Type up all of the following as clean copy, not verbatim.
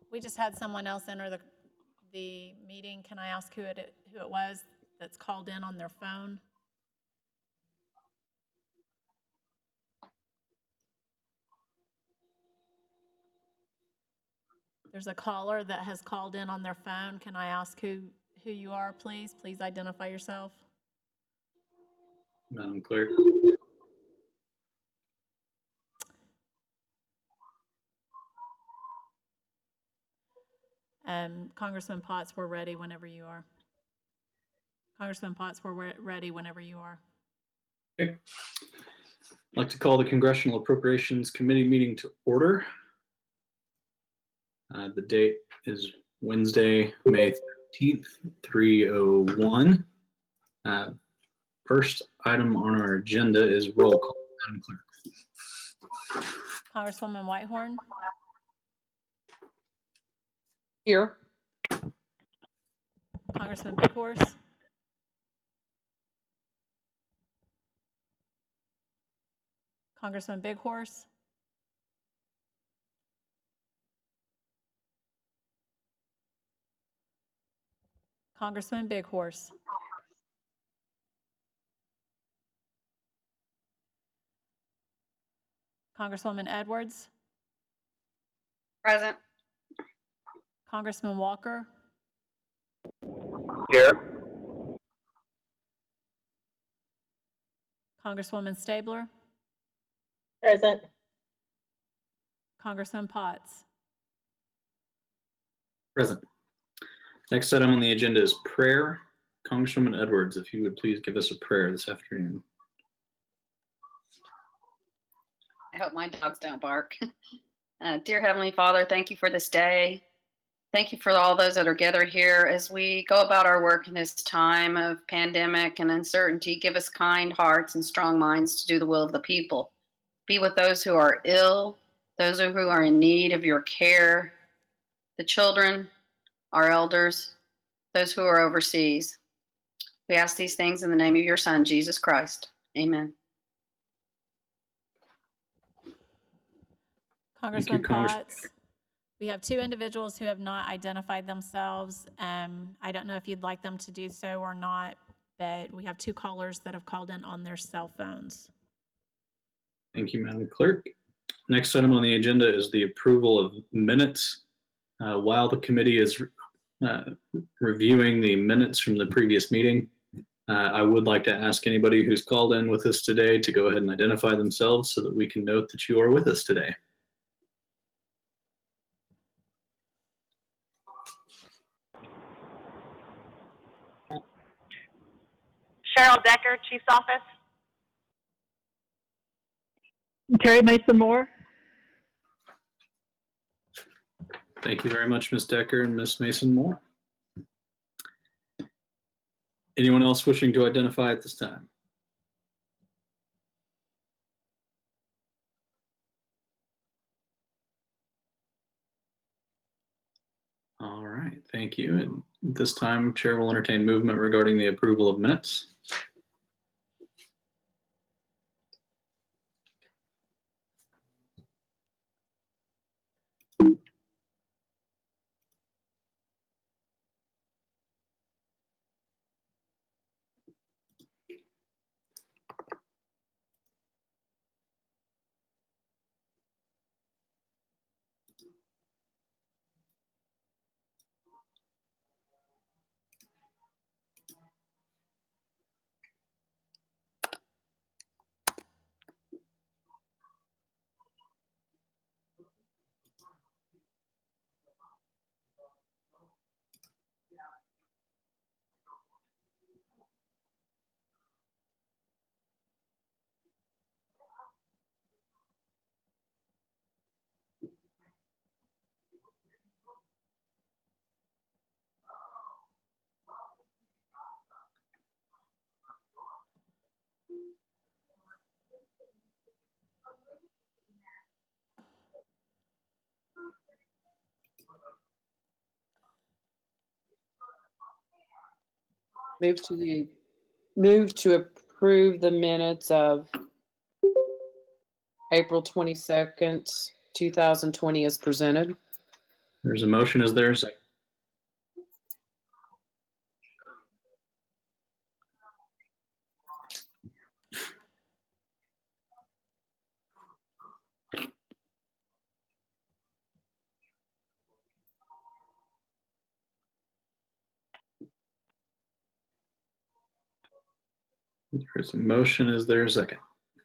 We just had someone else enter the meeting. Can I ask who it was that's called in on their phone? There's a caller that has called in on their phone. Can I ask who you are, please? Please identify yourself. Madam Clerk. Congressman Potts, we're ready whenever you are. Congressman Potts, we're ready whenever you are. Okay. I'd like to call the Congressional Appropriations Committee meeting to order. The date is Wednesday, May 13th, 3:01. First item on our agenda is roll call. Madam Clerk. Congresswoman Whitehorn. Here. Congressman Bighorse. Congressman Bighorse. Congressman Bighorse. Congresswoman Edwards. Present. Congressman Walker. Here. Congresswoman Stabler. Present. Congressman Potts. Present. Next item on the agenda is prayer. Congresswoman Edwards, if you would please give us a prayer this afternoon. I hope my dogs don't bark. Dear Heavenly Father, thank you for this day. Thank you for all those that are gathered here as we go about our work in this time of pandemic and uncertainty. Give us kind hearts and strong minds to do the will of the people. Be with those who are ill, those who are in need of your care, the children, our elders, those who are overseas. We ask these things in the name of your Son, Jesus Christ. Amen. Congressman Potts, we have two individuals who have not identified themselves. I don't know if you'd like them to do so or not, but we have two callers that have called in on their cell phones. Thank you, Madam Clerk. Next item on the agenda is the approval of minutes. While the committee is reviewing the minutes from the previous meeting, I would like to ask anybody who's called in with us today to go ahead and identify themselves so that we can note that you are with us today. Cheryl Decker, Chief's Office. Terry Mason Moore. Thank you very much, Ms. Decker and Ms. Mason Moore. Anyone else wishing to identify at this time? All right, thank you. And at this time, Chair will entertain movement regarding the approval of minutes. Move to approve the minutes of April 22nd, 2020 as presented. There's a motion. Is there a second? There's a motion. Is there a second?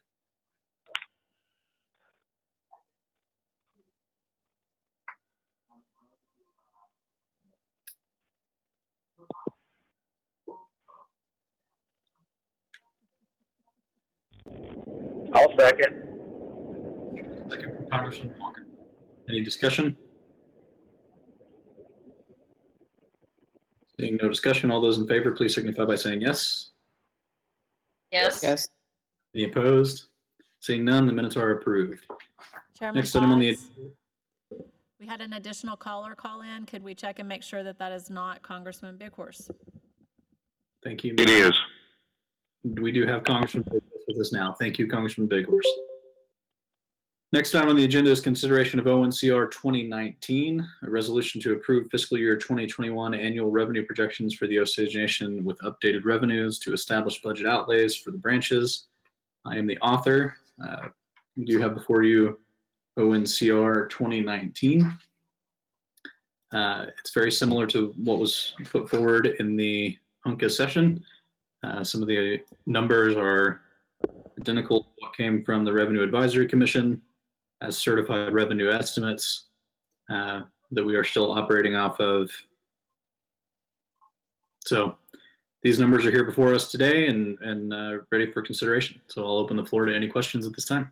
I'll second. Second from Congressman Walker. Any discussion? Seeing no discussion, all those in favor, please signify by saying yes. Yes. Yes. Any opposed? Seeing none, the minutes are approved. Chairman Next item on the Potts, we had an additional caller call in. Could we check and make sure that that is not Congressman Bighorse? Thank you. It is. We do have Congressman Bighorse with us now. Thank you, Congressman Bighorse. Next item on the agenda is consideration of ONCR 2019, a resolution to approve fiscal year 2021 annual revenue projections for the Osage Nation with updated revenues to establish budget outlays for the branches. I am the author. You do have before you ONCR 2019. It's very similar to what was put forward in the UNCA session. Some of the numbers are identical to what came from the Revenue Advisory Commission as certified revenue estimates that we are still operating off of. So these numbers are here before us today and ready for consideration. So I'll open the floor to any questions at this time.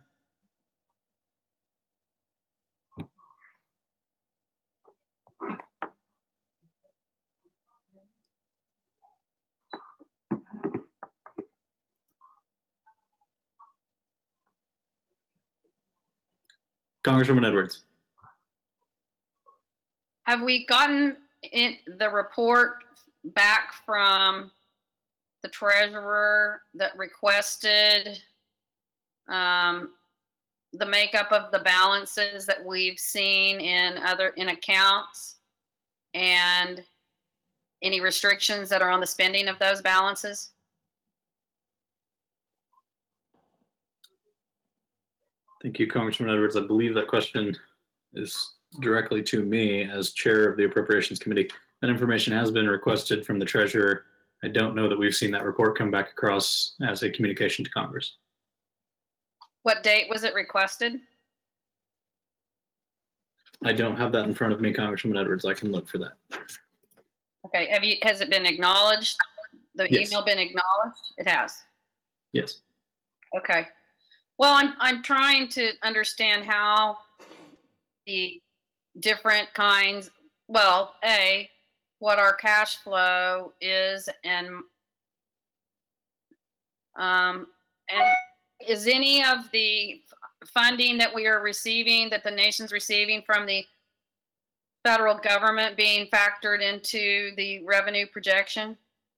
Congresswoman Edwards. Have we gotten the report back from the treasurer that requested the makeup of the balances that we've seen in accounts and any restrictions that are on the spending of those balances? Thank you, Congressman Edwards. I believe that question is directly to me as chair of the Appropriations Committee. That information has been requested from the treasurer. I don't know that we've seen that report come back across as a communication to Congress. What date was it requested? I don't have that in front of me, Congressman Edwards. I can look for that. Okay, has it been acknowledged? The Yes. email been acknowledged? It has. Yes. Okay. Well, I'm trying to understand how the different kinds, well, what our cash flow is and is any of the funding that we are receiving, that the nation's receiving from the federal government being factored into the revenue projection?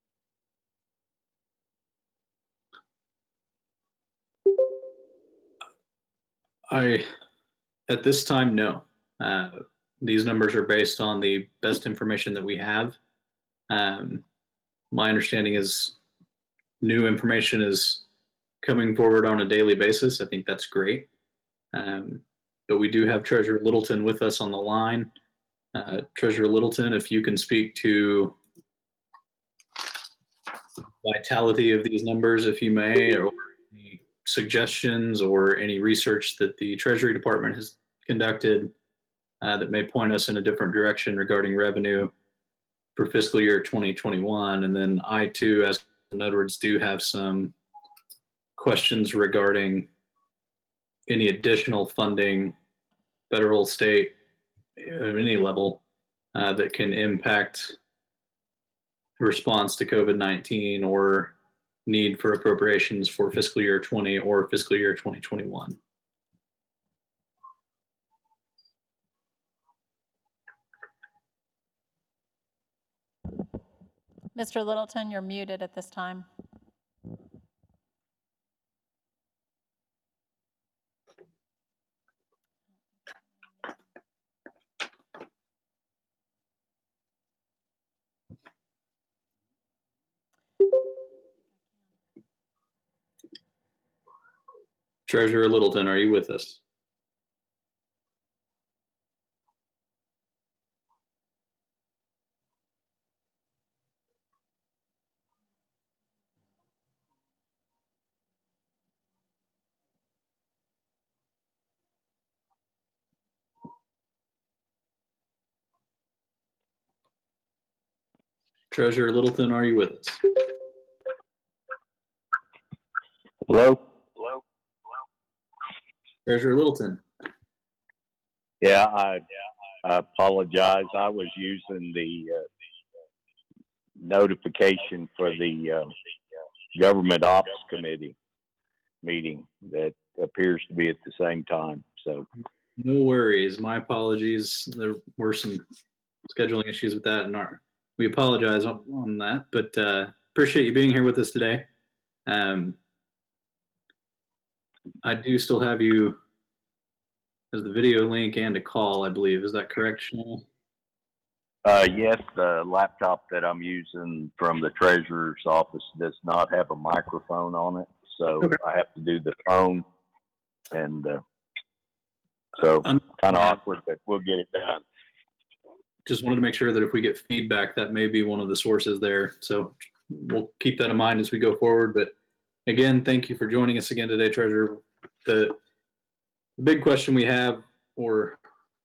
At this time, no. These numbers are based on the best information that we have. My understanding is new information is coming forward on a daily basis. I think that's great. But we do have Treasurer Littleton with us on the line. Treasurer Littleton, if you can speak to vitality of these numbers, if you may, or any suggestions or any research that the Treasury Department has conducted that may point us in a different direction regarding revenue for fiscal year 2021. And then I too, as in other words, do have some questions regarding any additional funding, federal, state, at any level, that can impact response to COVID-19 or need for appropriations for fiscal year 20 or fiscal year 2021. Mr. Littleton, you're muted at this time. Treasurer Littleton, are you with us? Treasurer Littleton, are you with us? Hello? Treasurer Littleton. Yeah, I apologize. I was using the notification for the Government Ops Committee meeting that appears to be at the same time. So, No worries. My apologies. There were some scheduling issues with that, and we apologize on that, but appreciate you being here with us today. I do still have you as the video link and a call, I believe. Is that correct, Chanel? yes, the laptop that I'm using from the treasurer's office does not have a microphone on it, so Okay. I have to do the phone, and so kind of awkward, but we'll get it done. Just wanted to make sure that if we get feedback, that may be one of the sources there. So we'll keep that in mind as we go forward. But again, thank you for joining us again today, Treasurer. The big question we have, or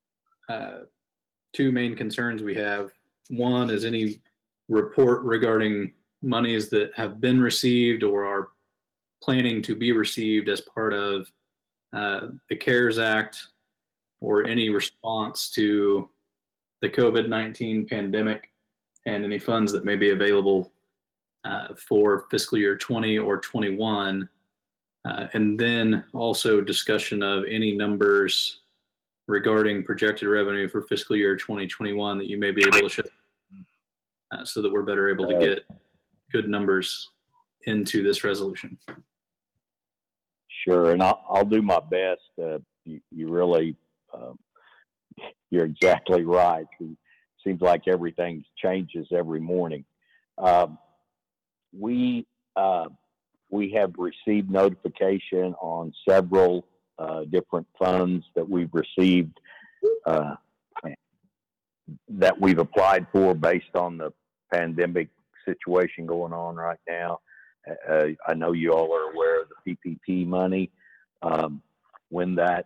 two main concerns we have. One is any report regarding monies that have been received or are planning to be received as part of the CARES Act, or any response to the COVID-19 pandemic, and any funds that may be available for fiscal year 20 or 21. And then also discussion of any numbers regarding projected revenue for fiscal year 2021 that you may be able to show, so that we're better able to get good numbers into this resolution. Sure, and I'll do my best. You really, you're exactly right. It seems like everything changes every morning. We have received notification on several different funds that we've received, that we've applied for based on the pandemic situation going on right now. I know you all are aware of the PPP money. When that,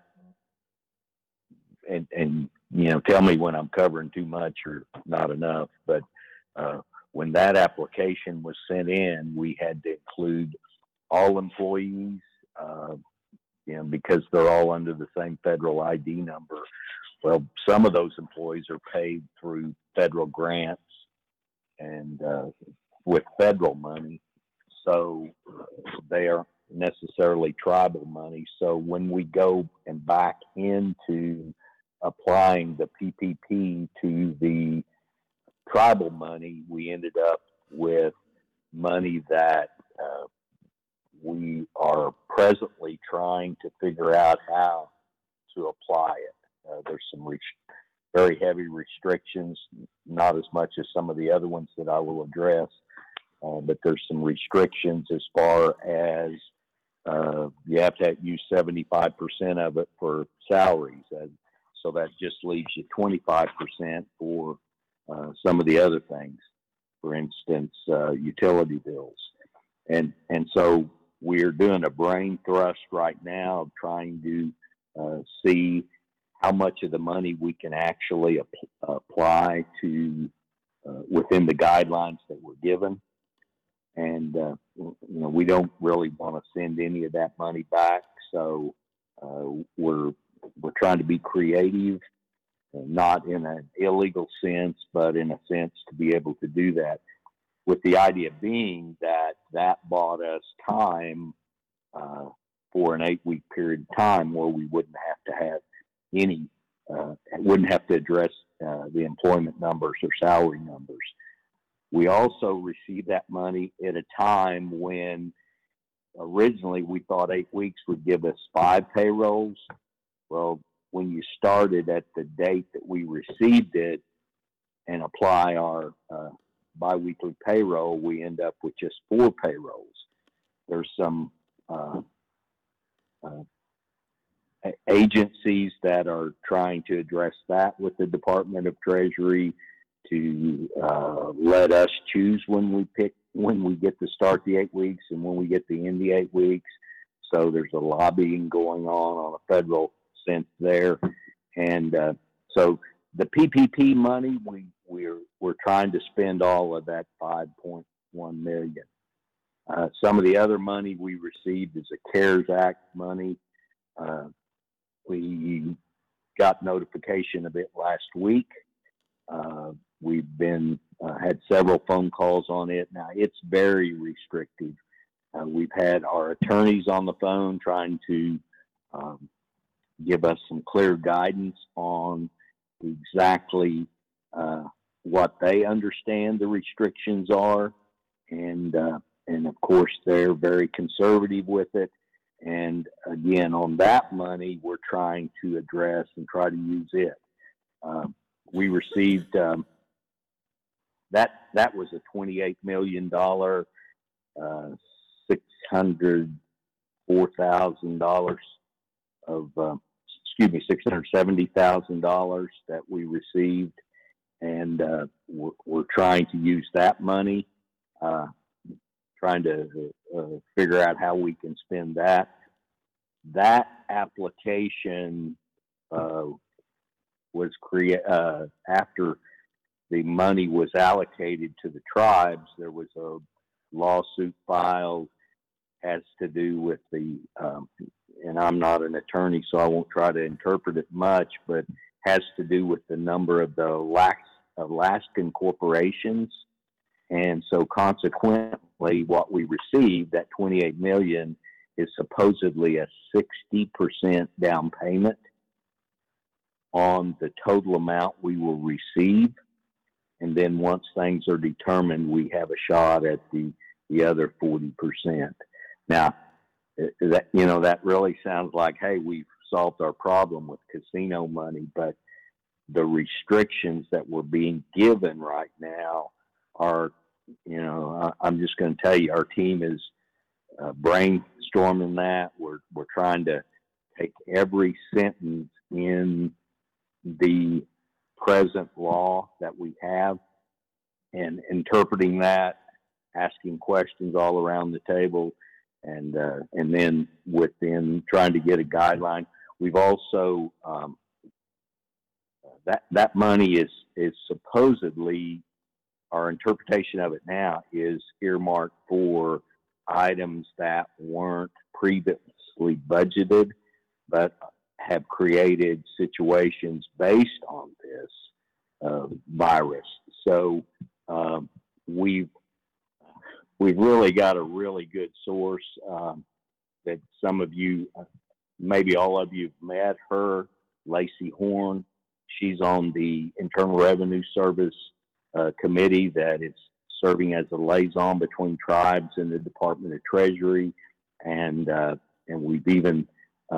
and you know, tell me when I'm covering too much or not enough, but when that application was sent in, we had to include all employees, you know, because they're all under the same federal ID number. Well, some of those employees are paid through federal grants and with federal money, so they aren't necessarily tribal money. So when we go and back into applying the PPP to the tribal money, we ended up with money that we are presently trying to figure out how to apply it. There's some very heavy restrictions, not as much as some of the other ones that I will address, but there's some restrictions as far as you have to use 75% of it for salaries. So that just leaves you 25% for some of the other things, for instance, utility bills. And so we're doing a brain thrust right now, trying to see how much of the money we can actually apply to within the guidelines that we're given. And, you know, we don't really want to send any of that money back. So we're trying to be creative, not in an illegal sense, but in a sense to be able to do that, with the idea being that bought us time for an 8-week period of time where we wouldn't have to have wouldn't have to address the employment numbers or salary numbers. We also received that money at a time when originally we thought 8 weeks would give us 5 payrolls. Well, when you started at the date that we received it and apply our biweekly payroll, we end up with just 4 payrolls. There's some agencies that are trying to address that with the Department of Treasury to let us choose when we get to start the 8 weeks and when we get to end the 8 weeks. So there's a lobbying going on a federal sense there. And so the PPP money, we're trying to spend all of that $5.1 million. Some of the other money we received is a CARES Act money. We got notification of it last week. We've been had several phone calls on it. Now it's very restrictive. We've had our attorneys on the phone trying to give us some clear guidance on exactly what they understand the restrictions are, and of course they're very conservative with it. And again, on that money, we're trying to address and try to use it. We received that was a $28 million, $604,000 of $670,000 that we received, and we're trying to use that money, trying to figure out how we can spend that. That application was created after the money was allocated to the tribes. There was a lawsuit filed, has to do with the, and I'm not an attorney, so I won't try to interpret it much, but has to do with the number of the Alaskan corporations. And so consequently, what we received, that $28 million, is supposedly a 60% down payment on the total amount we will receive. And then once things are determined, we have a shot at the other 40%. Now, that really sounds like, hey, we've solved our problem with casino money, but the restrictions that we're being given right now are, I'm just going to tell you, our team is brainstorming that. We're trying to take every sentence in the present law that we have and interpreting that, asking questions all around the table, and then within trying to get a guideline. We've also that money is supposedly, our interpretation of it now is earmarked for items that weren't previously budgeted, but have created situations based on this virus. So we've really got a really good source that some of you, maybe all of you, have met her, Lacey Horn. She's on the Internal Revenue Service committee that is serving as a liaison between tribes and the Department of Treasury, and we've even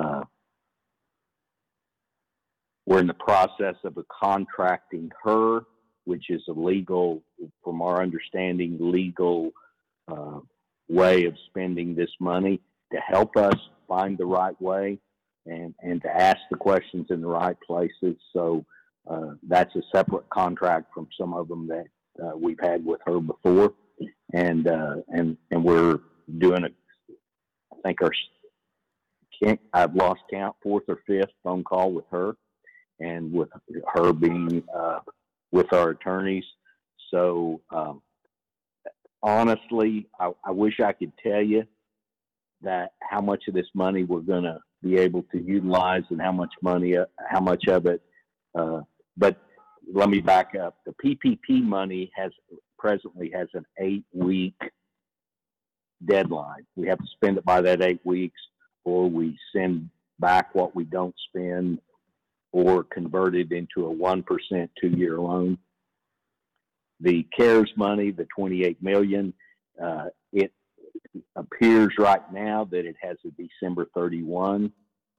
we're in the process of contracting her, which is a legal, from our understanding, legal way of spending this money to help us find the right way and to ask the questions in the right places. So that's a separate contract from some of them that we've had with her before, and we're doing I think I've lost count, 4th or 5th phone call with her, and with her being with our attorneys. So honestly, I wish I could tell you that how much of this money we're going to be able to utilize and how much of it. But let me back up. The PPP money presently has an 8-week deadline. We have to spend it by that 8 weeks, or we send back what we don't spend, or convert it into a 1% 2-year loan. The CARES money, the $28 million, it appears right now that it has a December 31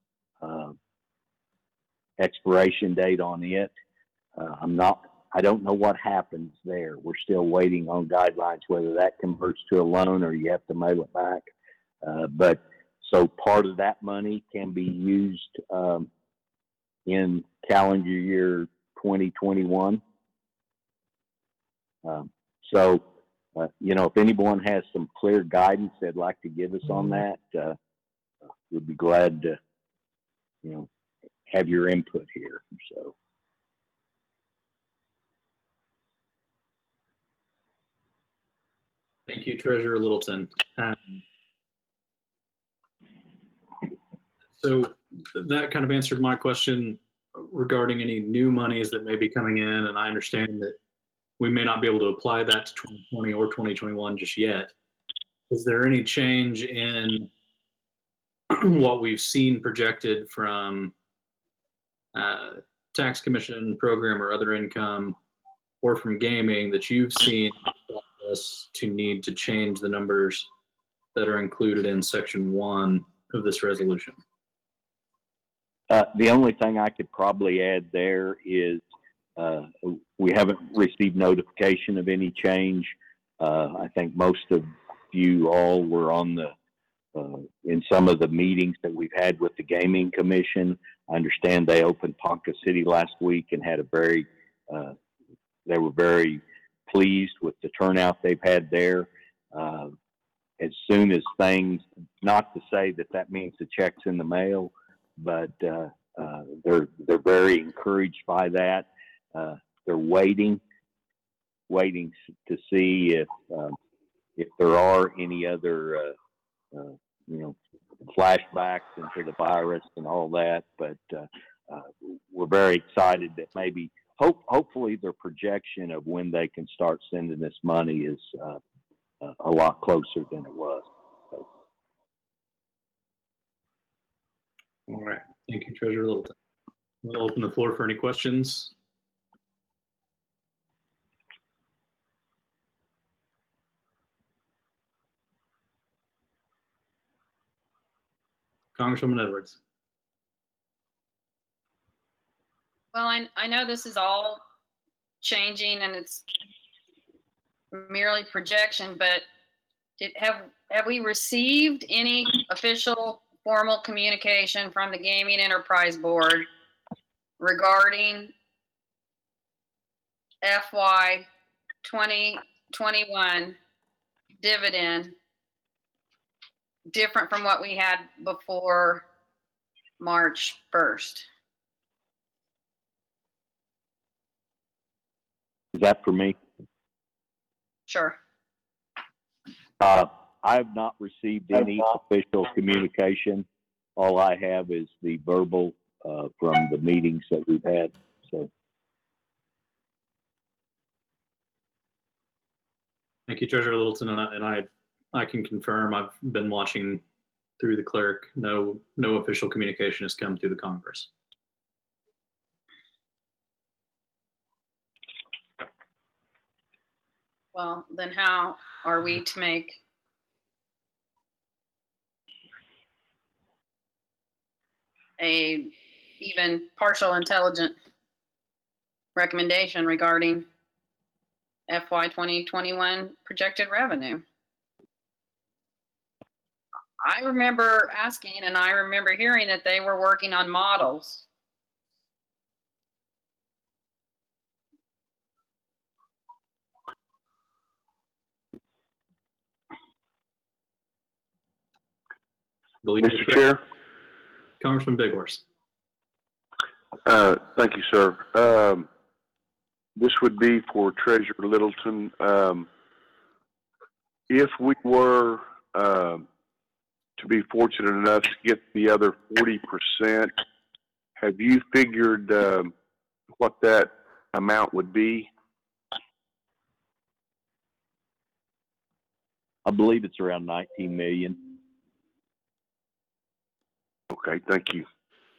expiration date on it. I don't know what happens there. We're still waiting on guidelines, whether that converts to a loan or you have to mail it back. But So part of that money can be used in calendar year 2021. If anyone has some clear guidance they'd like to give us on that, we'd be glad to, have your input here. So. Thank you, Treasurer Littleton. So that kind of answered my question regarding any new monies that may be coming in, and I understand that we may not be able to apply that to 2020 or 2021 just yet. Is there any change in what we've seen projected from tax commission program or other income, or from gaming, that you've seen us to need to change the numbers that are included in section 1 of this resolution? The only thing I could probably add there is we haven't received notification of any change. I think most of you all were on in some of the meetings that we've had with the Gaming Commission. I understand they opened Ponca City last week and had they were very pleased with the turnout they've had there. As soon as things, not to say that means the check's in the mail, but they're very encouraged by that. They're waiting to see if there are any other flashbacks into the virus and all that. But we're very excited that maybe hopefully their projection of when they can start sending this money is a lot closer than it was. So. All right. Thank you, Treasurer Littleton. We'll open the floor for any questions. Congresswoman Edwards. Well, I know this is all changing and it's merely projection, but have we received any official formal communication from the Gaming Enterprise Board regarding FY 2021 dividend different from what we had before March 1st? Is that for me? Sure. I have not received any official communication. All I have is the verbal from the meetings that we've had. So. Thank you, Treasurer Littleton, and I can confirm I've been watching through the clerk. No official communication has come through the Congress. Well, then how are we to make a even partial intelligent recommendation regarding FY 2021 projected revenue? I remember asking and I remember hearing that they were working on models. Mr. Chair. Congressman Bighorse. Thank you, sir. This would be for Treasurer Littleton. If we were to be fortunate enough to get the other 40%, have you figured what that amount would be? I believe it's around 19 million. Okay, thank you.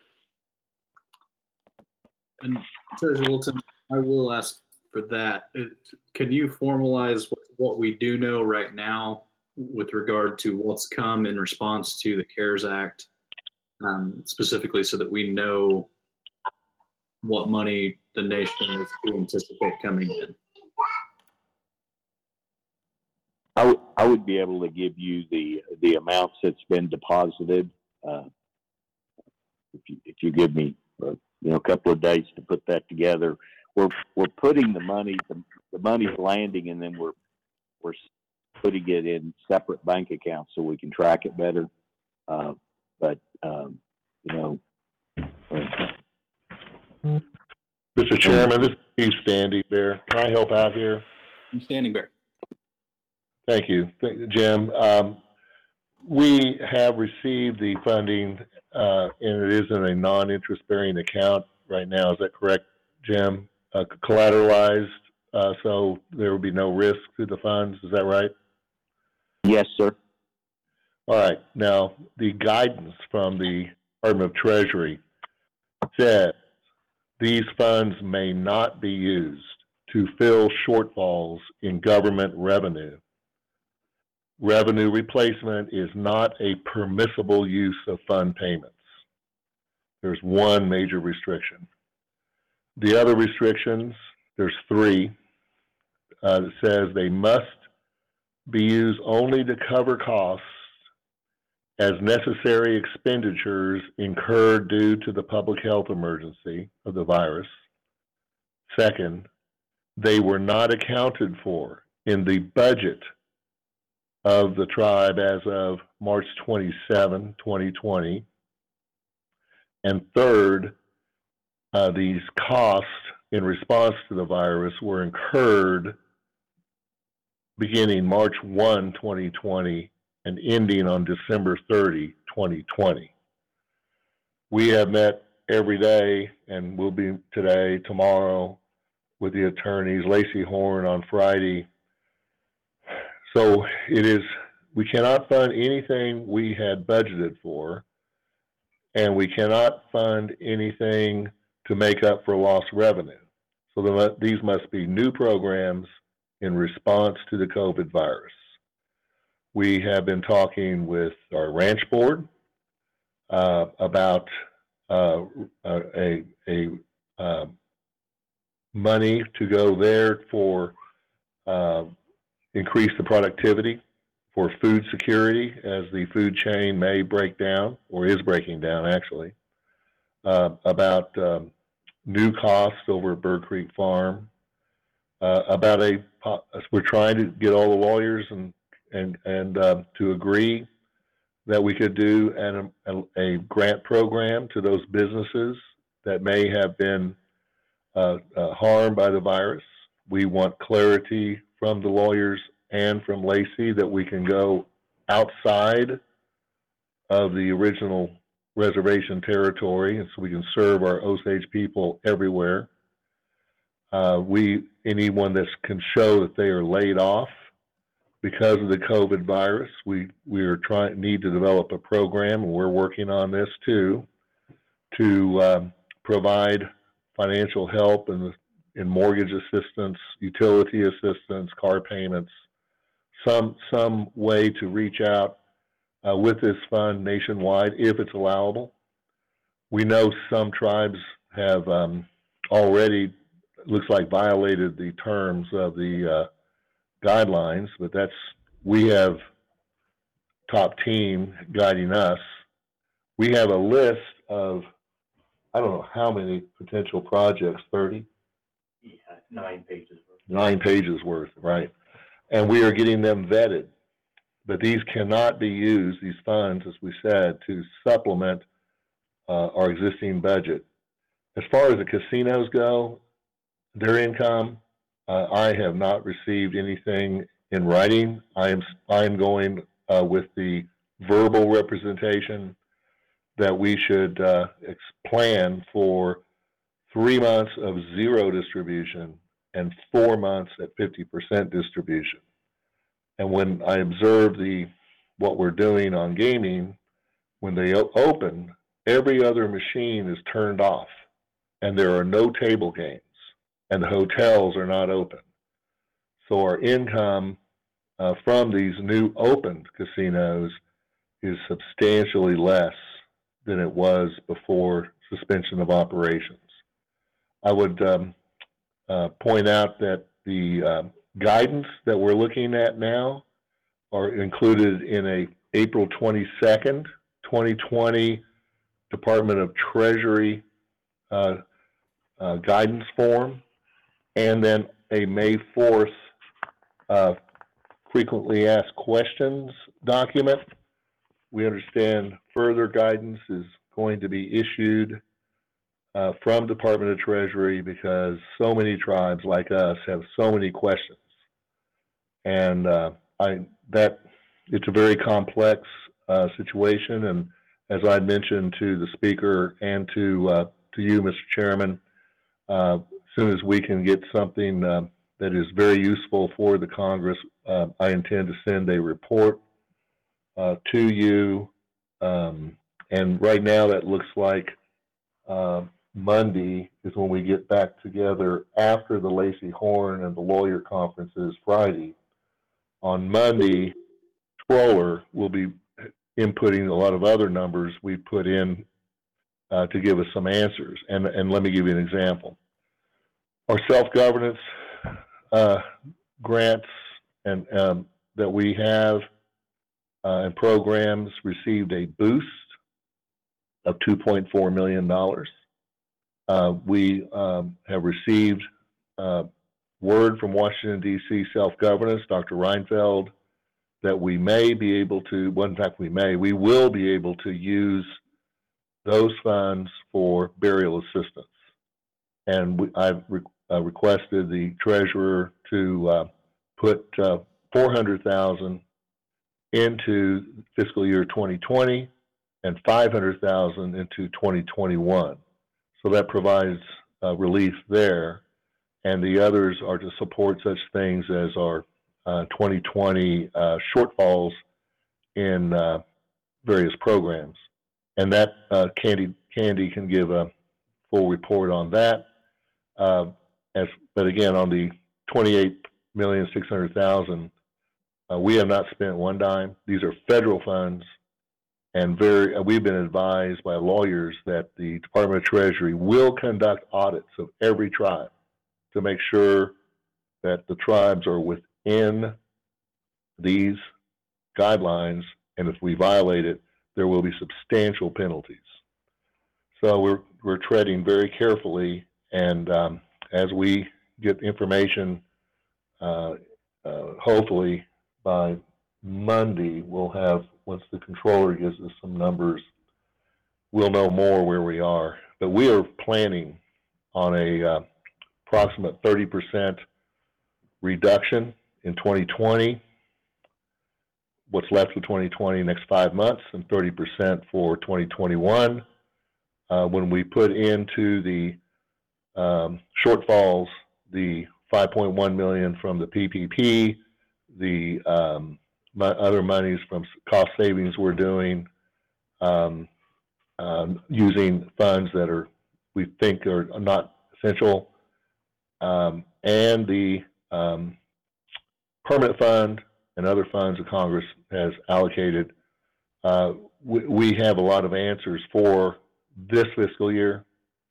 And Treasurer Littleton, I will ask for that. Can you formalize what we do know right now with regard to what's come in response to the CARES Act, specifically so that we know what money the nation is to anticipate coming in? I would be able to give you the amounts that's been deposited. If you give me a couple of days to put that together, we're putting the money's landing, and then we're putting it in separate bank accounts so we can track it better. Mr. Chairman, this is Steve Standing Bear. Can I help out here? I'm Standing Bear. Thank you, Jim. We have received the funding, and it is in a non-interest bearing account right now. Is that correct, Jim? Collateralized, so there will be no risk to the funds. Is that right? Yes, sir. All right. Now, the guidance from the Department of Treasury said these funds may not be used to fill shortfalls in government revenue. Revenue replacement is not a permissible use of fund payments. There's one major restriction. The other restrictions, there's three, that says they must be used only to cover costs as necessary expenditures incurred due to the public health emergency of the virus. Second, they were not accounted for in the budget of the tribe as of March 27, 2020. And third, these costs in response to the virus were incurred beginning March 1, 2020 and ending on December 30, 2020. We have met every day and will be today, tomorrow, with the attorneys, Lacey Horn on Friday. So we cannot fund anything we had budgeted for, and we cannot fund anything to make up for lost revenue. So these must be new programs in response to the COVID virus. We have been talking with our ranch board about money to go there for increase the productivity for food security as the food chain may break down, or is breaking down actually, about new costs over at Bird Creek Farm, we're trying to get all the lawyers and to agree that we could do a grant program to those businesses that may have been harmed by the virus. We want clarity from the lawyers and from Lacey that we can go outside of the original reservation territory, and so we can serve our Osage people everywhere. Anyone that can show that they are laid off because of the COVID virus, we need to develop a program, and we're working on this too, to provide financial help in mortgage assistance, utility assistance, car payments, some way to reach out with this fund nationwide if it's allowable. We know some tribes have already, looks like, violated the terms of the guidelines, but we have top team guiding us. We have a list of, I don't know how many potential projects, 30? Yeah, 9 pages worth. 9 pages worth, right. And we are getting them vetted. But these cannot be used, these funds, as we said, to supplement our existing budget. As far as the casinos go, their income, I have not received anything in writing. I am going with the verbal representation that we should plan for 3 months of zero distribution and 4 months at 50% distribution. And when I observe what we're doing on gaming, when they open, every other machine is turned off, and there are no table games, and the hotels are not open. So our income from these new opened casinos is substantially less than it was before suspension of operations. I would point out that the guidance that we're looking at now are included in a April 22nd, 2020 Department of Treasury guidance form, and then a May 4th frequently asked questions document. We understand further guidance is going to be issued from Department of Treasury because so many tribes like us have so many questions. And it's a very complex situation. And as I mentioned to the speaker and to you, Mr. Chairman, as soon as we can get something that is very useful for the Congress, I intend to send a report to you. And right now that looks like Monday is when we get back together after the Lacey Horn and the lawyer conferences Friday. On Monday, Troller will be inputting a lot of other numbers we put in to give us some answers. And let me give you an example. Our self-governance grants and that we have and programs received a boost of $2.4 million. We have received word from Washington, D.C. self-governance, Dr. Reinfeld, that we may be able to, well, in fact, we will be able to use those funds for burial assistance. And I've requested the treasurer to put $400,000 into fiscal year 2020 and $500,000 into 2021. So that provides relief there. And the others are to support such things as our 2020 shortfalls in various programs. And that Candy can give a full report on that. But again, on the $28,600,000, we have not spent one dime. These are federal funds, and we've been advised by lawyers that the Department of Treasury will conduct audits of every tribe to make sure that the tribes are within these guidelines, and if we violate it, there will be substantial penalties. So we're treading very carefully, and as we get information, hopefully by Monday, we'll have, once the controller gives us some numbers, we'll know more where we are. But we are planning on a approximate 30% reduction in 2020, what's left of 2020, next 5 months, and 30% for 2021. When we put into the shortfalls, the $5.1 million from the PPP, the other monies from cost savings we're doing, using funds that we think are not essential, and the permanent fund and other funds that Congress has allocated. We have a lot of answers for this fiscal year,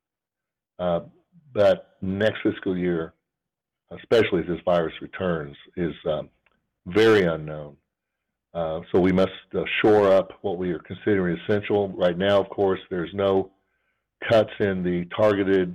but next fiscal year, especially if this virus returns, is very unknown. So we must shore up what we are considering essential. Right now, of course, there's no cuts in the targeted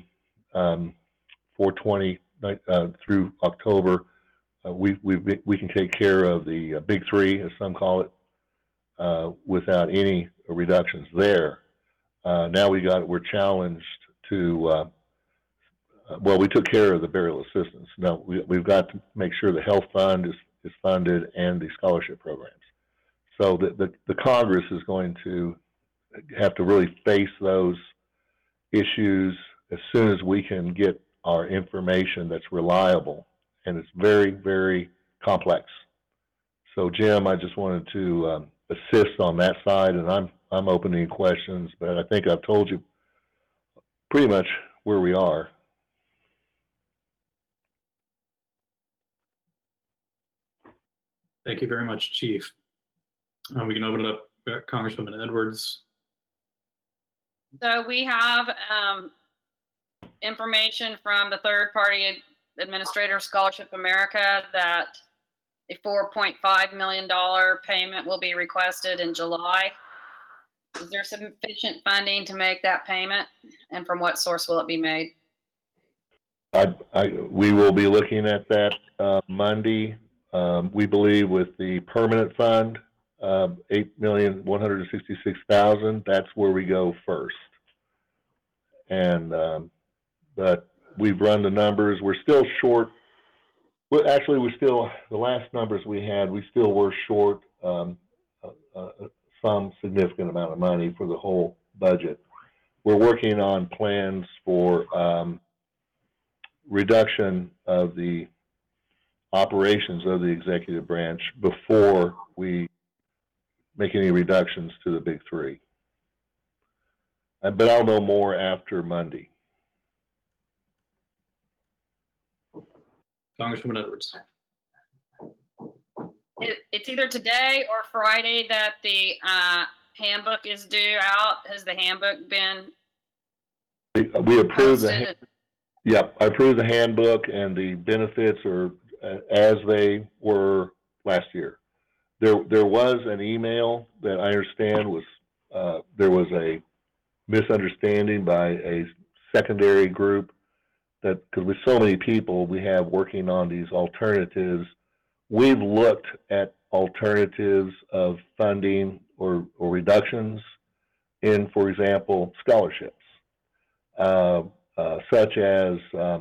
420 through October. We can take care of the big three, as some call it, without any reductions there. Now we're challenged to, well, we took care of the burial assistance. Now we've got to make sure the health fund is funded and the scholarship programs. So the Congress is going to have to really face those issues as soon as we can get our information that's reliable, and it's very, very complex. So Jim, I just wanted to assist on that side, and I'm open to any questions, but I think I've told you pretty much where we are. Thank you very much, Chief. We can open it up, Congresswoman Edwards. So we have information from the third-party administrator, Scholarship America, that A $4.5 million payment will be requested in July. Is there sufficient funding to make that payment? And from what source will it be made? We will be looking at that Monday. We believe with the permanent fund, $8,166,000, that's where we go first. And but we've run the numbers. We're still short. Well, actually, the last numbers we had, we still were short some significant amount of money for the whole budget. We're working on plans for reduction of the operations of the executive branch before we make any reductions to the big three. But I'll know more after Monday. Congresswoman Edwards. It's either today or Friday that the handbook is due out. Has the handbook been We approved posted? Yep, I approved the handbook, and the benefits are as they were last year. There was an email that I understand was there was a misunderstanding by a secondary group that, because with so many people we have working on these alternatives, we've looked at alternatives of funding or reductions in, for example, scholarships. Such as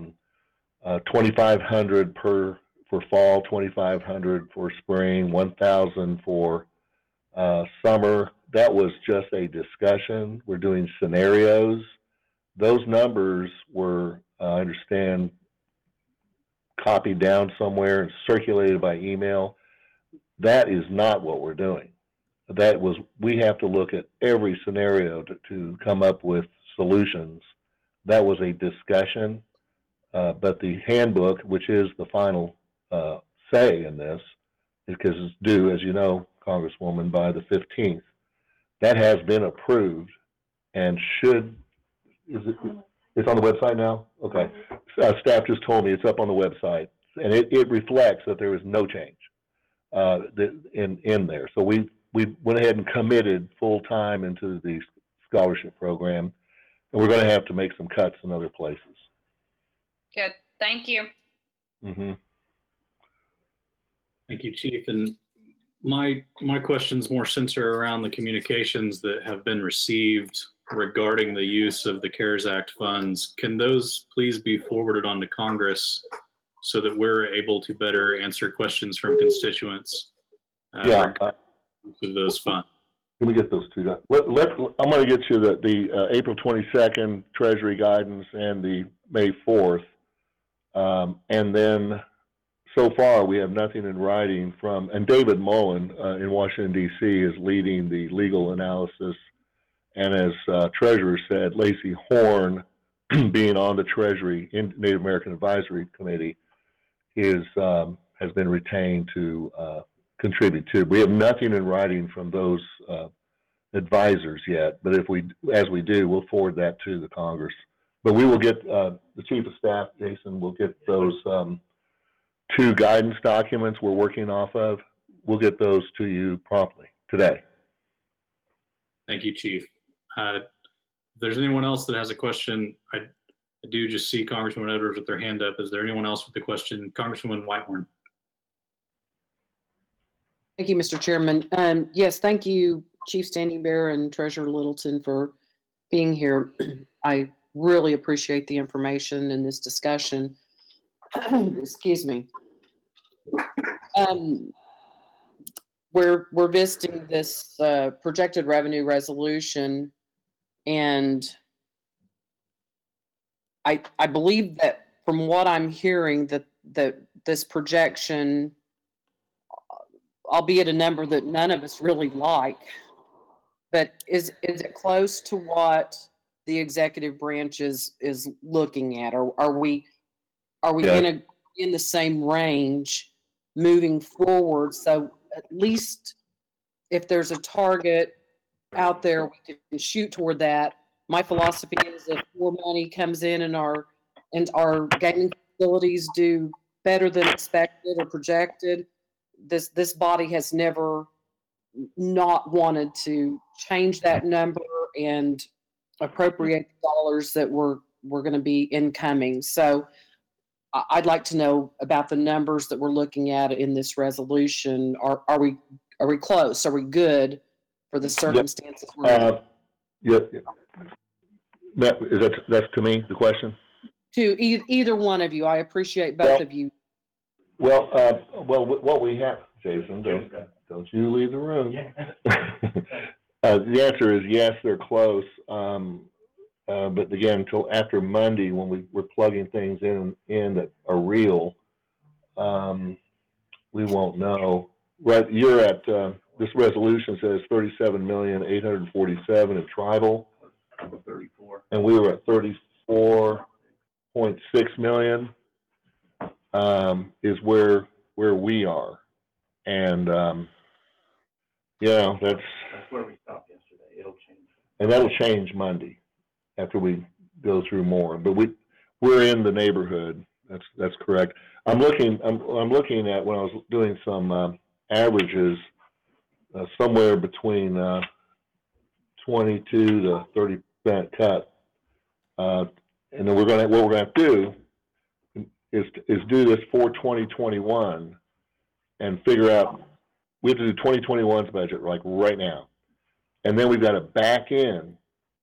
$2,500 for fall, $2,500 for spring, $1,000 for summer. That was just a discussion. We're doing scenarios. Those numbers were, I understand, copied down somewhere and circulated by email. That is not what we're doing. We have to look at every scenario to come up with solutions. That was a discussion, but the handbook, which is the final say in this, because it's due, as you know, Congresswoman, by the 15th. That has been approved and it's on the website now? Okay. Staff just told me it's up on the website, and it reflects that there is no change in there. So we went ahead and committed full time into the scholarship program. And we're going to have to make some cuts in other places. Good. Thank you. Mm-hmm. Thank you, Chief. And my questions more center around the communications that have been received regarding the use of the CARES Act funds. Can those please be forwarded on to Congress so that we're able to better answer questions from constituents regarding those funds? Let me get those two done. I'm going to get you the April 22nd Treasury guidance and the May 4th. And then so far we have nothing in writing from, and David Mullen in Washington, D.C. is leading the legal analysis. And as Treasurer said, Lacey Horn, being on the Treasury Native American Advisory Committee, has been retained to contribute to. We have nothing in writing from those advisors yet, but as we do, we'll forward that to the Congress. But we will get the Chief of Staff, Jason, will get those two guidance documents we're working off of. We'll get those to you promptly today. Thank you, Chief. If there's anyone else that has a question, I do just see Congresswoman Edwards with their hand up. Is there anyone else with a question? Congresswoman Whitehorn. Thank you, Mr. Chairman. Yes, thank you, Chief Standing Bearer and Treasurer Littleton, for being here. I really appreciate the information in this discussion. Excuse me. We're visiting this projected revenue resolution, and I believe that from what I'm hearing that this projection, albeit a number that none of us really like, but is it close to what the executive branch is looking at? Or are we in the same range moving forward? So at least if there's a target out there, we can shoot toward that. My philosophy is if more money comes in and our gaming facilities do better than expected or projected, this body has never not wanted to change that number and appropriate dollars that were going to be incoming. So I'd like to know about the numbers that we're looking at in this resolution. Are we close? Are we good for the circumstances we're in? Yep. That's to me, the question? To either one of you. I appreciate both of you. Well, what we have, Jason, don't you leave the room. The answer is yes, they're close. But again, until after Monday, when we're plugging things in that are real, we won't know. Right, you're at this resolution says 37,847,000 in tribal, 34. and we were at 34.6 million. Is where we are, and yeah, that's where we stopped yesterday. It'll change, and that'll change Monday after we go through more. But we're in the neighborhood. That's correct. I'm looking at when I was doing some averages, somewhere between 22 to 30% cut, and then what we're gonna do is do this for 2021 and figure out, we have to do 2021's budget like right now. And then we've got to back in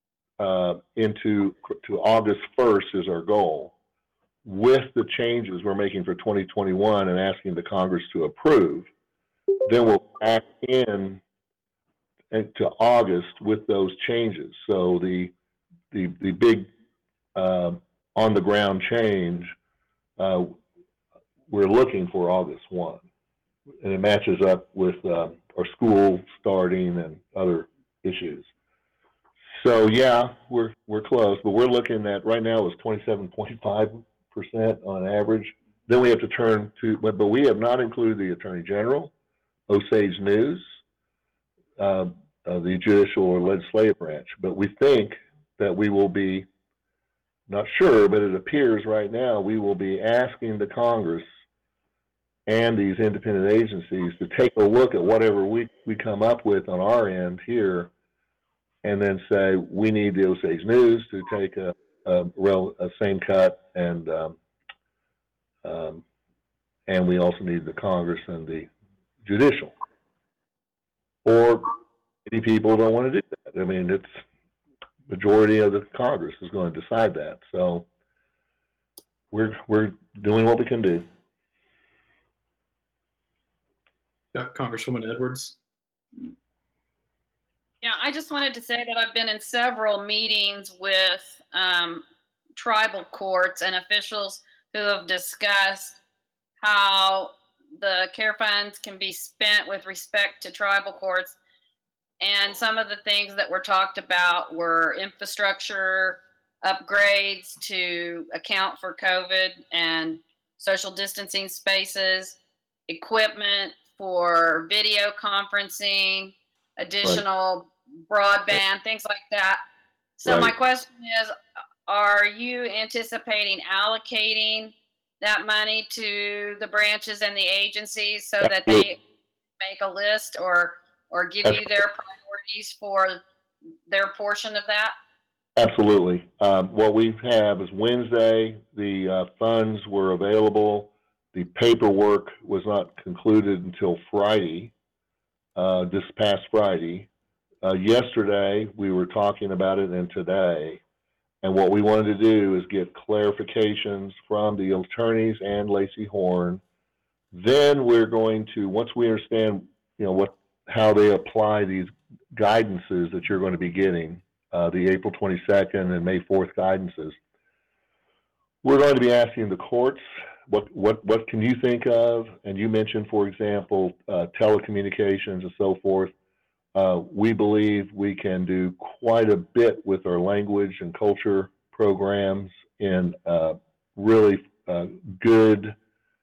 to August 1st is our goal with the changes we're making for 2021 and asking the Congress to approve. Then we'll back in to August with those changes. So the big on the ground change, we're looking for August 1, and it matches up with our school starting and other issues. So yeah, we're close, but we're looking at right now is 27.5% on average. Then we have to turn to, but we have not included the Attorney General, Osage News, the judicial or legislative branch. But we think that we will be, not sure, but it appears right now we will be asking the Congress and these independent agencies to take a look at whatever we come up with on our end here, and then say we need the Osage News to take a same cut, and we also need the Congress and the judicial. Or many people don't want to do that. I mean, it's majority of the Congress is going to decide that. So we're doing what we can do. Yeah, Congresswoman Edwards. Yeah, I just wanted to say that I've been in several meetings with tribal courts and officials who have discussed how the care funds can be spent with respect to tribal courts. And some of the things that were talked about were infrastructure upgrades to account for COVID and social distancing spaces, equipment for video conferencing, additional broadband, things like that. So my question is, are you anticipating allocating that money to the branches and the agencies so that they make a list or give you their priorities for their portion of that? Absolutely. What we have is Wednesday, the funds were available. The paperwork was not concluded until Friday, this past Friday. Yesterday, we were talking about it, and today. And what we wanted to do is get clarifications from the attorneys and Lacey Horn. Then we're going to, once we understand, how they apply these guidances that you're going to be getting, the April 22nd and May 4th guidances, we're going to be asking the courts, what can you think of? And you mentioned, for example, telecommunications and so forth. We believe we can do quite a bit with our language and culture programs in really good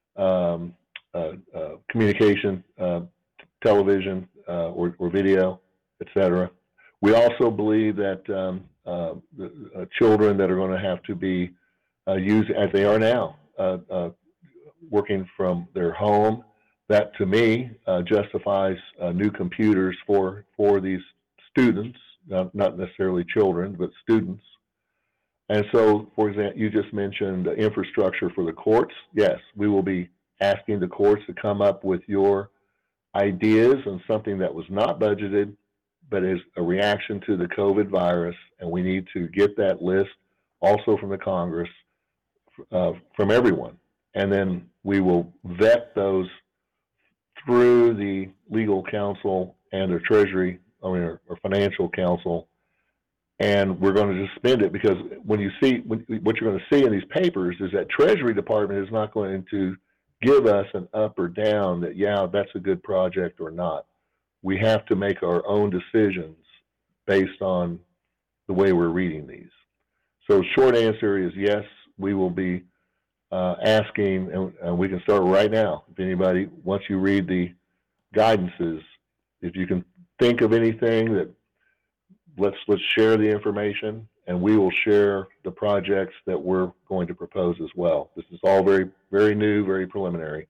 communication, television or video, etc. We also believe that the children that are going to have to be used as they are now, working from their home, That, to me, justifies new computers for these students, not necessarily children, but students. And so, for example, you just mentioned infrastructure for the courts. Yes, we will be asking the courts to come up with your ideas on something that was not budgeted, but is a reaction to the COVID virus, and we need to get that list also from the Congress, from everyone. And then we will vet those through the legal counsel and the treasury, or financial counsel, and we're going to just spend it, because when you see, what you're going to see in these papers is that Treasury Department is not going to give us an up or down that, yeah, that's a good project or not. We have to make our own decisions based on the way we're reading these. So short answer is yes, we will be asking, and we can start right now. If anybody, once you read the guidances, if you can think of anything that, let's share the information, and we will share the projects that we're going to propose as well. This is all very, very new, very preliminary.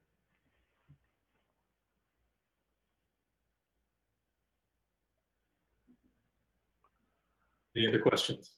Any other questions?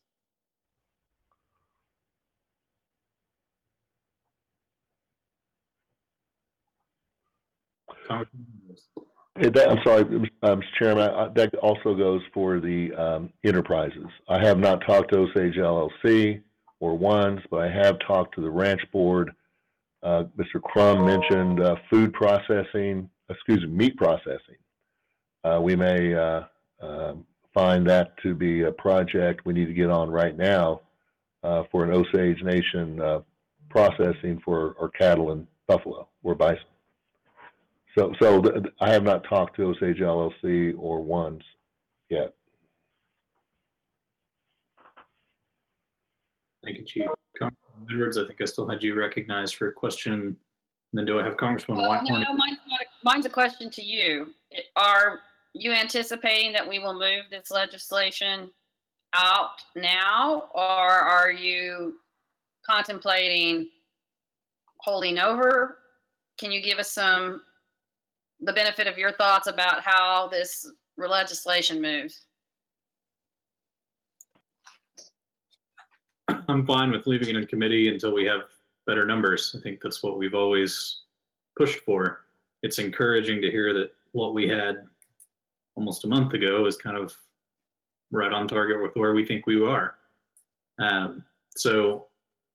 Congressman Lewis. I'm sorry, Mr. Chairman, that also goes for the enterprises. I have not talked to Osage LLC or WANS, but I have talked to the ranch board. Mr. Crum mentioned meat processing. We may find that to be a project we need to get on right now for an Osage Nation processing for our cattle and buffalo or bison. So I have not talked to Osage LLC or WANS yet. Thank you, Chief. Congressman Edwards, I think I still had you recognized for a question. And then do I have Congresswoman Whitehorn? No, mine's a question to you. Are you anticipating that we will move this legislation out now, or are you contemplating holding over? Can you give us the benefit of your thoughts about how this legislation moves? I'm fine with leaving it in committee until we have better numbers. I think that's what we've always pushed for. It's encouraging to hear that what we had almost a month ago is kind of right on target with where we think we are. So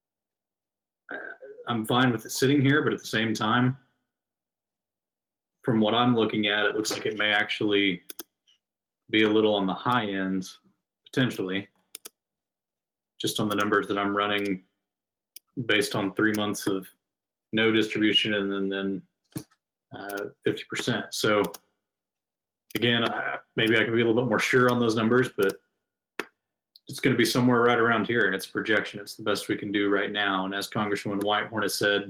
I'm fine with it sitting here, but at the same time, from what I'm looking at, it looks like it may actually be a little on the high end, potentially, just on the numbers that I'm running based on 3 months of no distribution and then 50%. So again, maybe I can be a little bit more sure on those numbers, but it's going to be somewhere right around here, and it's a projection. It's the best we can do right now. And as Congresswoman Whitehorn has said,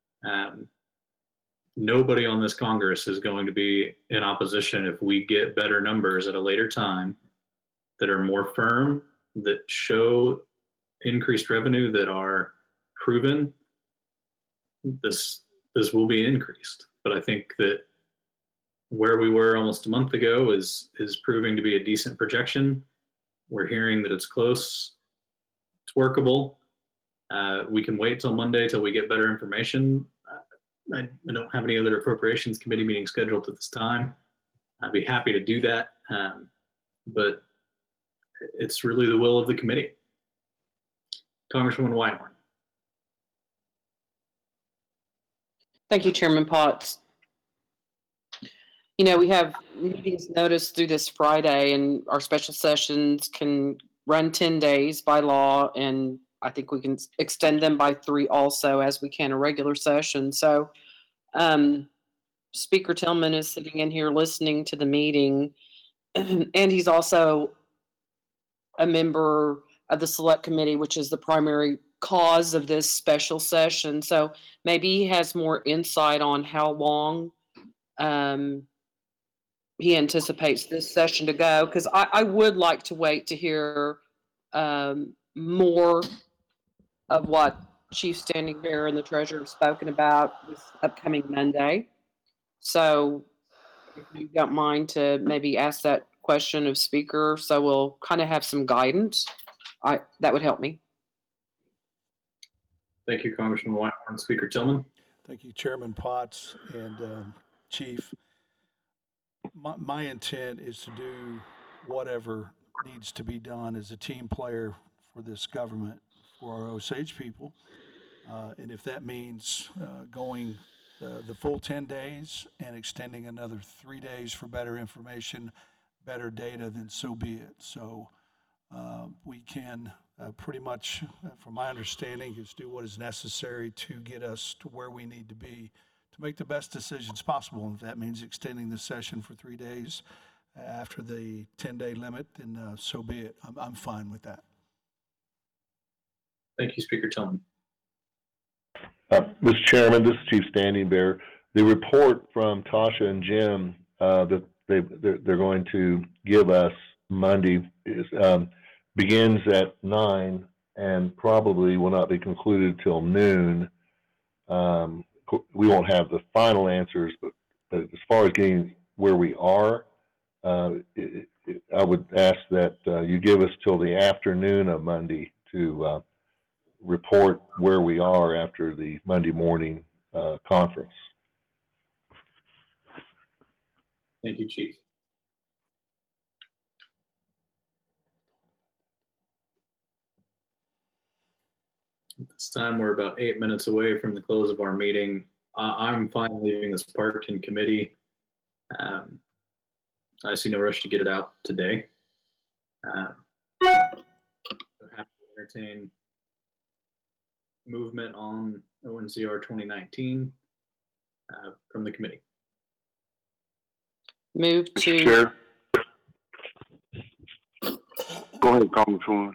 nobody on this Congress is going to be in opposition if we get better numbers at a later time that are more firm, that show increased revenue, that are proven. This will be increased. But I think that where we were almost a month ago is proving to be a decent projection. We're hearing that it's close, it's workable. We can wait till Monday till we get better information. I don't have any other appropriations committee meetings scheduled at this time. I'd be happy to do that, but it's really the will of the committee. Congresswoman Whitehorn. Thank you, Chairman Potts. You know, we have meetings noticed through this Friday, and our special sessions can run 10 days by law, and I think we can extend them by 3 also, as we can a regular session. So Speaker Tillman is sitting in here listening to the meeting, and he's also a member of the Select Committee, which is the primary cause of this special session. So maybe he has more insight on how long he anticipates this session to go, because I would like to wait to hear more of what Chief Standing Bearer and the Treasurer have spoken about this upcoming Monday. So if you don't mind to maybe ask that question of speaker, so we'll kind of have some guidance. That would help me. Thank you, Congressman Whitehorn. Speaker Tillman. Thank you, Chairman Potts and Chief. My intent is to do whatever needs to be done as a team player for this government, for our Osage people. And if that means going the full 10 days and extending another 3 days for better information, better data, then so be it. So we can pretty much, from my understanding, is do what is necessary to get us to where we need to be to make the best decisions possible. And if that means extending the session for 3 days after the 10-day limit, then so be it. I'm fine with that. Thank you, Speaker Tillman. Mr. Chairman, this is Chief Standing Bear. The report from Tasha and Jim that they're going to give us Monday is begins at 9 and probably will not be concluded till noon. We won't have the final answers, but as far as getting where we are, I would ask that you give us till the afternoon of Monday to report where we are after the Monday morning conference. Thank you, Chief. At this time, we're about 8 minutes away from the close of our meeting. I'm fine leaving this part in committee. I see no rush to get it out today. I'm happy to entertain movement on ONCR 2019 from the committee. Move Mr. to, Chair. Go ahead, Congresswoman.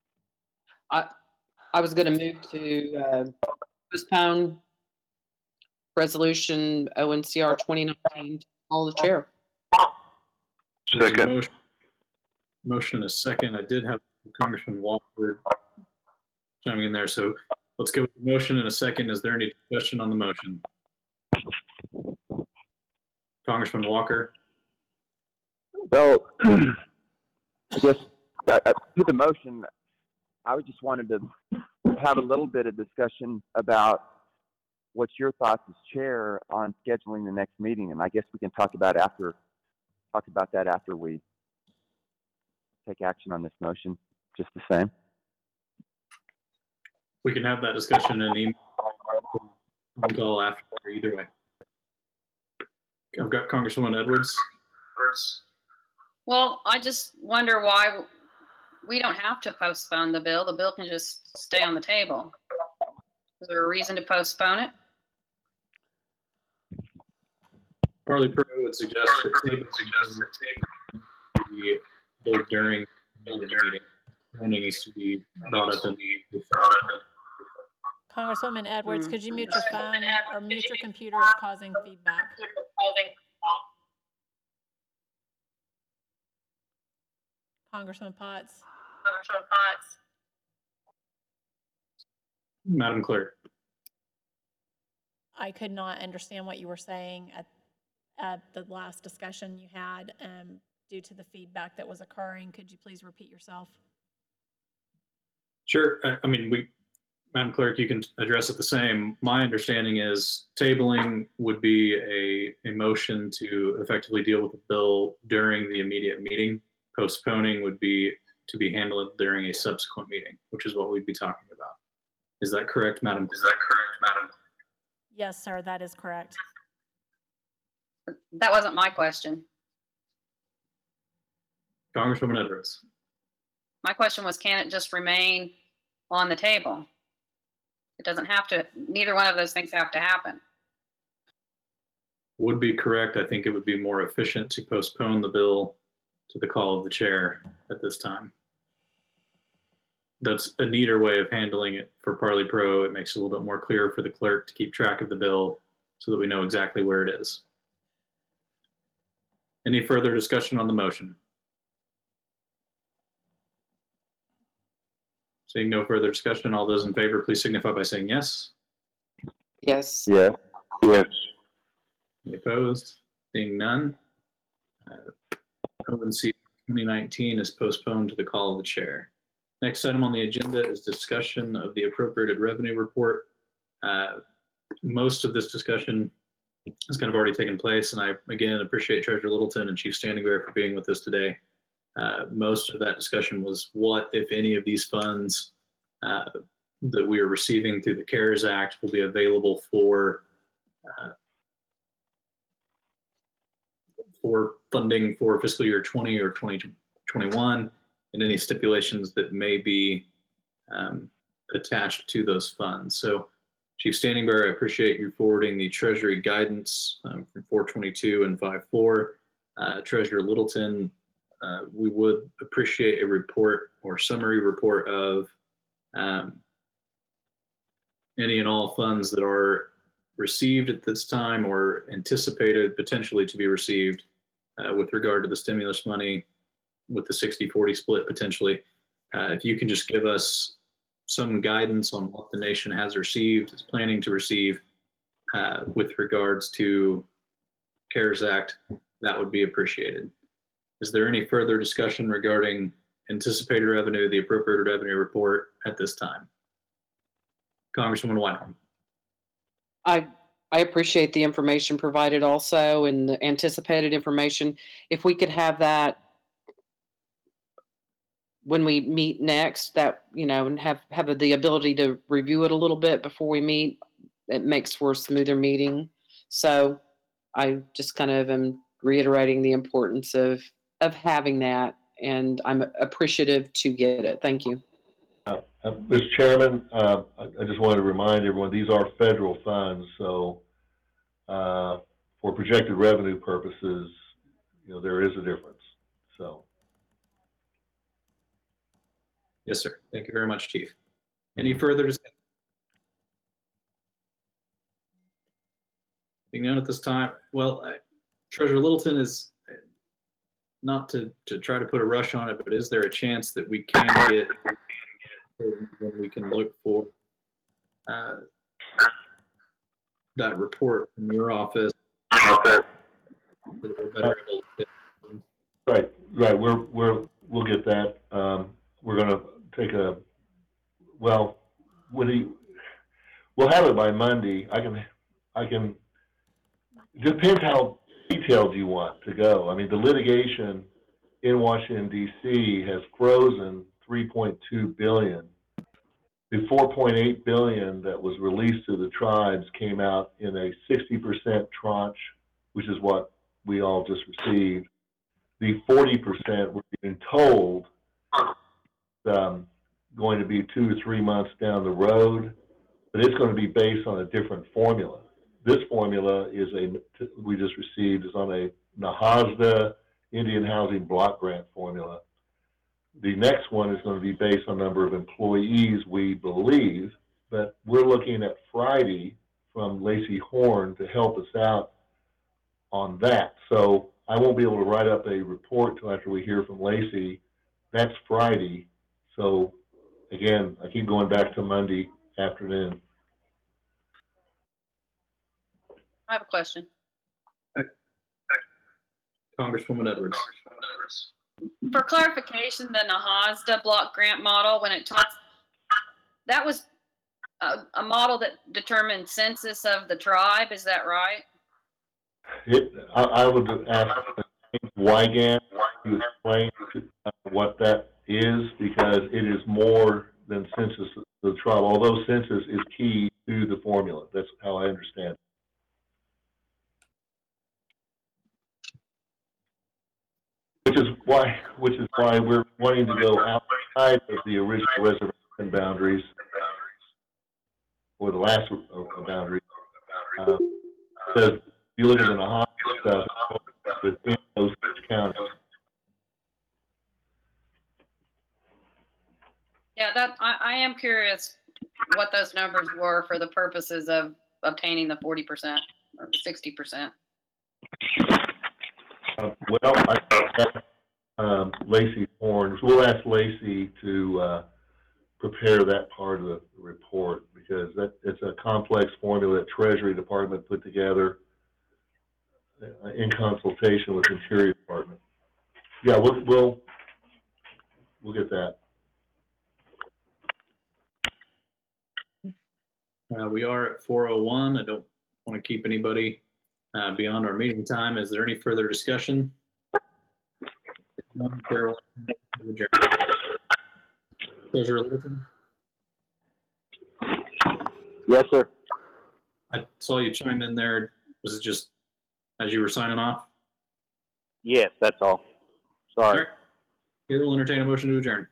I was going to move to postpone resolution ONCR 2019. Call the chair. There's a Second. motion and a second. I did have Congressman Walker chiming in there, so let's go with the motion and a second. Is there any discussion on the motion? Congressman Walker. So, I guess to the motion, I just wanted to have a little bit of discussion about what's your thoughts as chair on scheduling the next meeting, and I guess we can talk about that after we take action on this motion. Just the same. We can have that discussion in an email call after, either way. I've got Congresswoman Edwards. Well, I just wonder why we don't have to postpone the bill. The bill can just stay on the table. Is there a reason to postpone it? Parley Pro would suggest that the bill during the meeting. Money needs to be brought up in the Congresswoman Edwards, could you mute your phone or mute your computer? It's causing feedback. Congressman Potts. Madam Clerk. I could not understand what you were saying at the last discussion you had due to the feedback that was occurring. Could you please repeat yourself? Sure. I mean, Madam Clerk, you can address it the same. My understanding is tabling would be a motion to effectively deal with the bill during the immediate meeting. Postponing would be to be handled during a subsequent meeting, which is what we'd be talking about. Is that correct, Madam? Yes, sir, that is correct. That wasn't my question. Congresswoman Edwards. My question was, can it just remain on the table? It doesn't have to, neither one of those things have to happen. Would be correct. I think it would be more efficient to postpone the bill to the call of the chair at this time. That's a neater way of handling it for Parley Pro. It makes it a little bit more clear for the clerk to keep track of the bill so that we know exactly where it is. Any further discussion on the motion? Seeing no further discussion, all those in favor, please signify by saying yes. Yes. Yeah. Yes. Any opposed? Seeing none. ONC 2019 is postponed to the call of the chair. Next item on the agenda is discussion of the appropriated revenue report. Most of this discussion has kind of already taken place, and I again appreciate Treasurer Littleton and Chief Standing Bearer for being with us today. Most of that discussion was what, if any, of these funds that we are receiving through the CARES Act will be available for funding for fiscal year 20 or 2021, and any stipulations that may be attached to those funds. So, Chief Standing Bearer, I appreciate you forwarding the Treasury guidance from 422 and 54. Treasurer Littleton, we would appreciate a report or summary report of any and all funds that are received at this time or anticipated potentially to be received with regard to the stimulus money with the 60-40 split potentially. If you can just give us some guidance on what the nation has received, is planning to receive with regards to CARES Act, that would be appreciated. Is there any further discussion regarding anticipated revenue, the appropriated revenue report at this time? Congresswoman Whiteholm. I appreciate the information provided also and the anticipated information. If we could have that when we meet next, that, you know, and have the ability to review it a little bit before we meet, it makes for a smoother meeting. So I just kind of am reiterating the importance of having that, and I'm appreciative to get it. Thank you. Mr. Chairman, I just wanted to remind everyone, these are federal funds, so for projected revenue purposes, you know, there is a difference. So. Yes, sir. Thank you very much, Chief. Any further discussion? Being none at this time. Well, Treasurer Littleton, is not to try to put a rush on it, but is there a chance that we can get when we can look for that report from your office? Right. We'll get that. We're going to take we'll have it by Monday. I can, depends how detailed you want to go. I mean, the litigation in Washington, D.C. has frozen $3.2 billion. The $4.8 billion that was released to the tribes came out in a 60% tranche, which is what we all just received. The 40% we're being told going to be 2 or 3 months down the road, but it's going to be based on a different formula. This formula we just received is on a NAHASDA Indian Housing Block Grant formula. The next one is going to be based on number of employees, we believe, but we're looking at Friday from Lacey Horn to help us out on that. So I won't be able to write up a report till after we hear from Lacey. That's Friday. So again, I keep going back to Monday afternoon. I have a question. Congresswoman Edwards. For clarification, the NAHASDA block grant model, when it talks, that was a model that determined census of the tribe, is that right? I would ask Wygant to explain what that is, because it is more than census of the tribe, although census is key to the formula. That's how I understand it. Which is why we're wanting to go outside of the original reservation boundaries, or the last boundary. Because if you look at the NAHASDA stuff within those counties. Yeah, I am curious what those numbers were for the purposes of obtaining the 40% or the 60%. Lacey Horn. We'll ask Lacey to prepare that part of the report, because it's a complex formula that Treasury Department put together. in consultation with Interior Department. Yeah, we'll get that. We are at 4:01. I don't want to keep anybody beyond our meeting time. Is there any further discussion? None, Carol, adjourn. Treasurer Littleton, Yes, sir. I saw you chime in there. Was it just as you were signing off? Yes, that's all. All Sorry. right. Here, we'll entertain a motion to adjourn.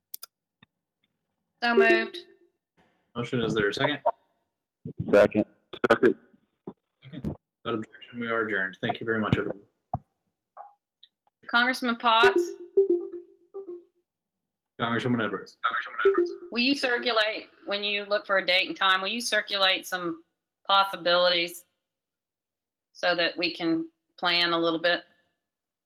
So moved. Motion, is there a second? Second. Second. Without objection, we are adjourned. Thank you very much, everyone. Congressman Potts, Congresswoman Edwards. will you circulate, when you look for a date and time, will you circulate some possibilities so that we can plan a little bit?